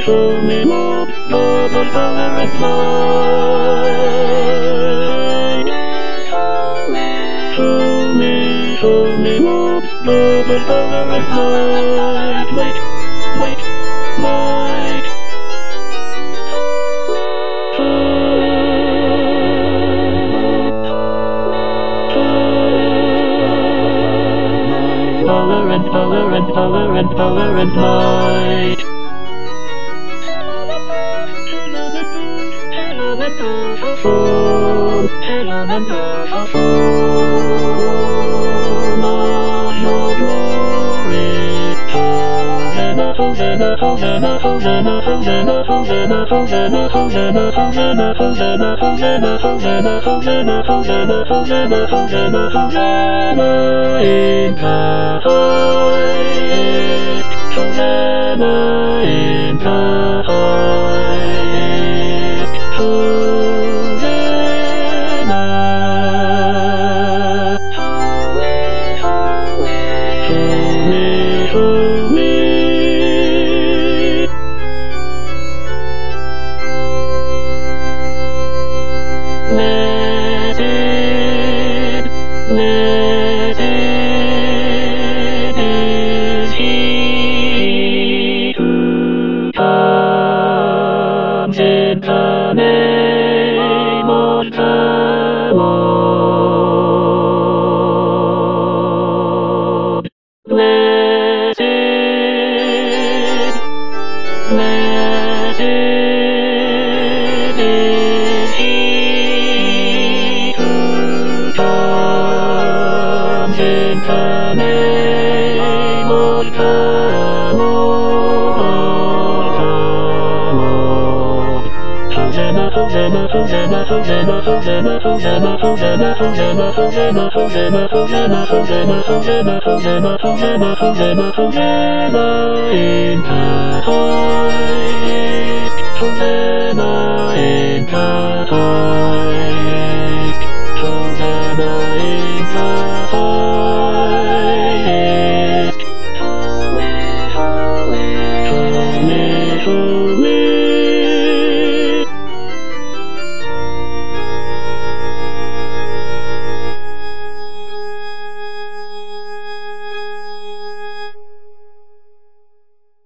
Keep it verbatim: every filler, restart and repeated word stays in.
show me what you're the color and light. Show me, show me what you're the color and light. Wait, wait, light. Color and color and color and color and light. Your glory. Hosanna, Hosanna, Hosanna, Hosanna, Hosanna, Hosanna, Hosanna, Hosanna, Hosanna, Hosanna, Hosanna, Hosanna, Hosanna, Hosanna, Hosanna, Hosanna, Hosanna in the highest. Hosanna in the highest. Hosanna. Show me, show me. Blessed, blessed is he who comes in the name of the Lord. Blessed, blessed is he who comes in the name of the Lord, the Lord. Hosanna, Hosanna, Hosanna, Hosanna, Hosanna, Hosanna, Hosanna, Hosanna, Hosanna, Hosanna, Hosanna, Hosanna, Hosanna, Hosanna, Hosanna, Hosanna, Hosanna in the highest. Hosanna in the